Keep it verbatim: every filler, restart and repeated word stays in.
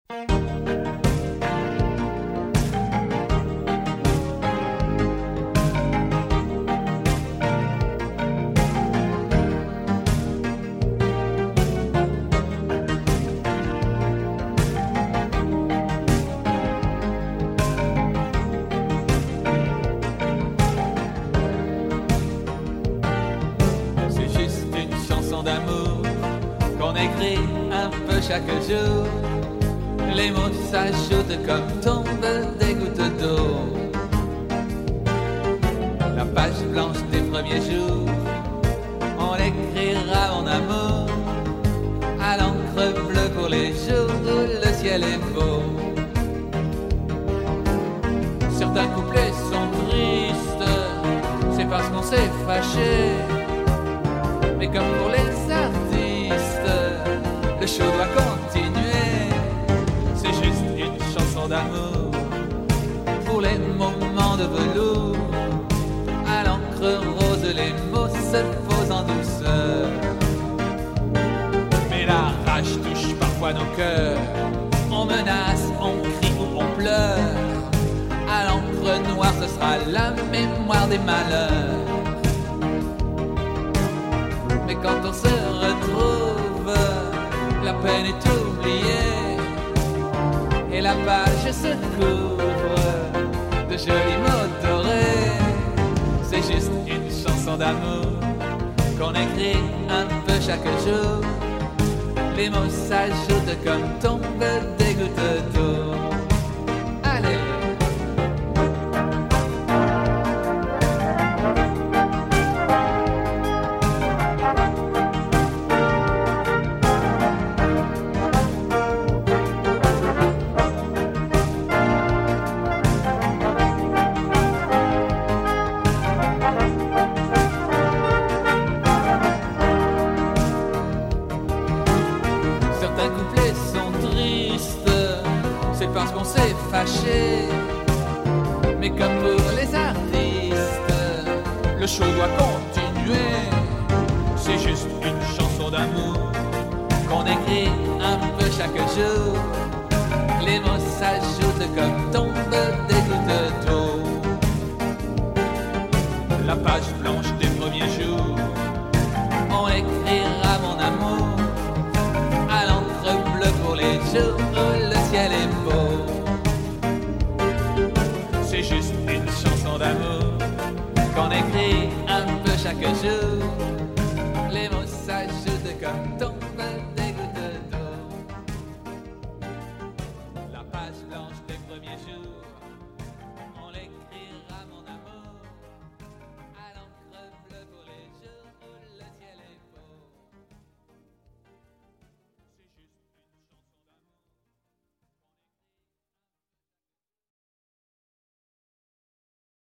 Chaque jour, les mots s'ajoutent comme tombent des gouttes d'eau. La page blanche des premiers jours, on l'écrira en amour, à l'encre bleue pour les jours où le ciel est beau. Certains couplets sont tristes, c'est parce qu'on s'est fâché, mais comme pour les artistes, le show doit continuer. C'est juste une chanson d'amour pour les moments de velours. À l'encre rose, les mots se posent en douceur. Mais la rage touche parfois nos cœurs. On menace, on crie ou on pleure. À l'encre noire, ce sera la mémoire des malheurs. Mais quand on se retrouve, la peine est oubliée et la page se couvre de jolis mots dorés. C'est juste une chanson d'amour qu'on écrit un peu chaque jour. Les mots s'ajoutent comme tombent des gouttes d'eau. Allez! Mais comme pour les artistes, le show doit continuer. C'est juste une chanson d'amour qu'on écrit un peu chaque jour. Les mots s'ajoutent comme tombent des gouttes d'eau. La page blanche des premiers jours, on écrira